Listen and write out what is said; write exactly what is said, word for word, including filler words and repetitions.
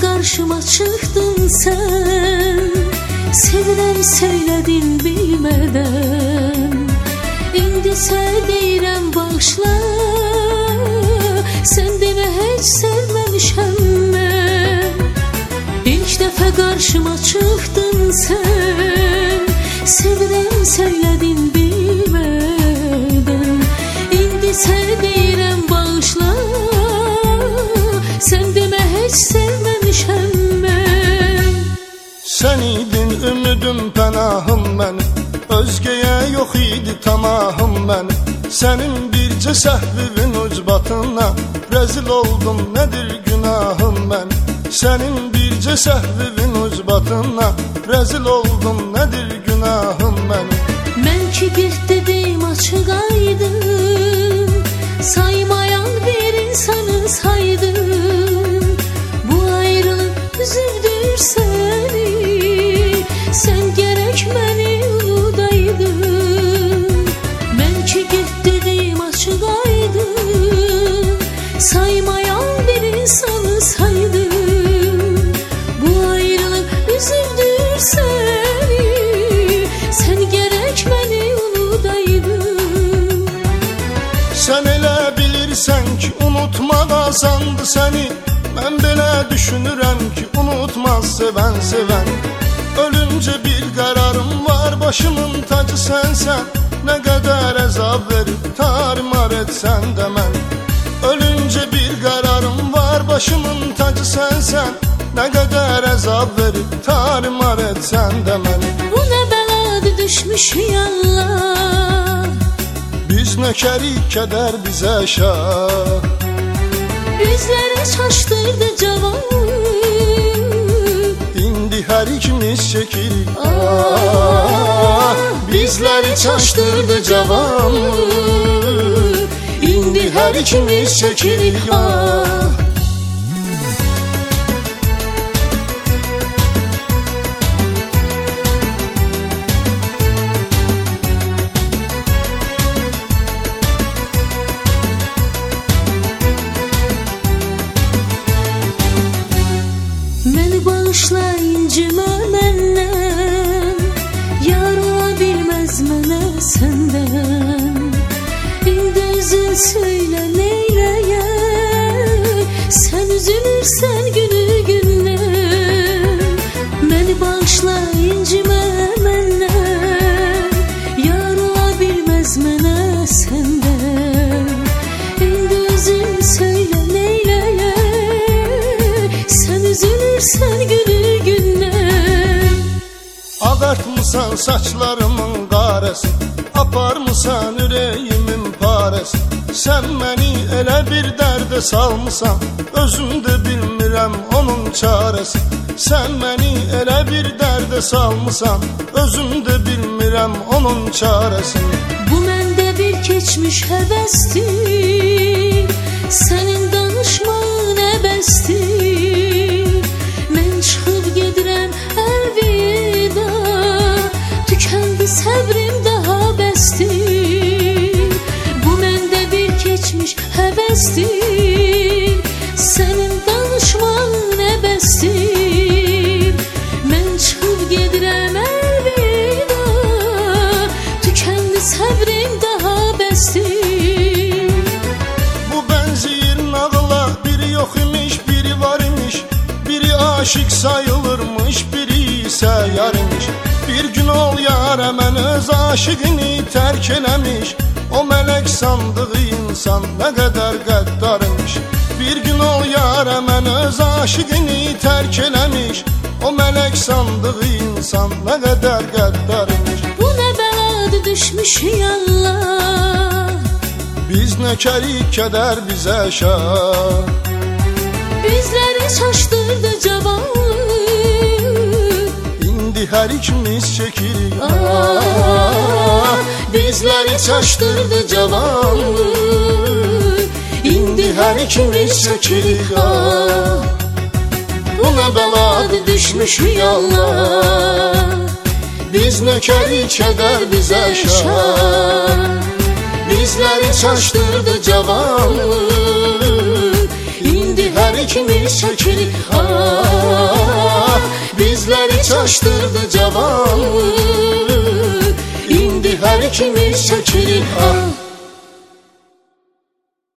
qarşıma çıxdın sən, sevirəm söylədin bilmədən. İndi sən deyirəm bağışla, sən demə heç sevməmişəm mən. İlk dəfə qarşıma çıxdın sən, sevirəm söylədin bilmədən. İndi sən deyirəm bağışla, sən demə heç sevməmişəm mən. Sən idin ümidim pənahım mənim, özgəyə yox idi tamahım mənim. Sənin bircə səhvivin ucbatına rəzil oldum, nədir günahım mənim. Sənin bircə səhvivin ucbatına rəzil oldum, nədir günahım mənim. Mən ki bir dedim açıq aydın, saymayan bir insanı saydım. Bu ayrılıq üzüldür səni, sən gərək məni unudaydın. Mən ki get dedim açıq aydın, saymayan bir insanı saydım. Bu ayrılıq üzüldür səni, sən gərək məni unudaydın. Sən elə bilirsən ki unutmaq asandı səni, mən belə düşünürəm ki unutmaz sevən sevən. Ölüncə bir qərarım var, başımın tacı sənsən. Nə qədər əzab verib tarimar etsən də mən. Ölüncə bir qərarım var, başımın tacı sənsən. Nə qədər əzab verib tarimar etsən də mən. Bu nə bəladır düşmüşük Allah, biz nökərik kədər bizə şah. Bizləri çaşdırdı cavan, İndi hər ikimiz çəkirik ah. Bizləri çaşdırdı cavan, İndi hər ikimiz çəkirik ah. Məni bağışla incimə məndən, yar ola bilməz mənə səndən. İndi üzün söylə neyləyək, sən üzülürsən günü gündən. Məni bağışla incimə məndən, yar ola bilməz mənə səndən. İndi üzün söylə neyləyək, sən üzülürsən günü gündən. Ağartmısan saçlarımın qarəsi, aparmısan ürəyimin parəsi. Sən məni elə bir dərdə salmısan, özüm də bilmirəm onun çarəsi. Sən məni elə bir dərdə salmısan, özüm də bilmirəm onun çarəsini. Bu məndə bir keçmiş həvəsdir, sənin danışmağın əbəsdir. Mən çıxıb gedirəm əlvida, tükəndi səbrim daha bəsdir. Bu məndə bir keçmiş həvəsdir, sənin danışmağın əbəsdir. Mən çıxıb gedirəm əlvida, tükəndi səbrim daha bəsdir. Bu bənziyir nağıla, biri yox imiş, biri var imiş. Biri aşık sayılırmış, biri isə yar imiş. Bir gün ol yara mən öz aşıqını tərk eləmiş. O mələk sandığı insan nə qədər qəddar imiş. Bir gün ol yara mən öz aşıqını tərk eləmiş. O mələk sandığı insan nə qədər qəddar imiş. Bu nə bəladır düşmüşük Allah, biz nökərik kədər bizə şah. Bizləri çaşdırdı cavan, İndi hər ikimiz çəkirik ah. Bizləri çaşdırdı cavan, İndi hər ikimiz çəkirik ah. Bu nə bəladır düşmüşük Allah, biz nökərik kədər bizə şah. Bizləri çaşdırdı cavan, İndi hər ikimiz çəkirik ah. qızışdırdı cavanı. İndi hər ikimiz çəkirik ah.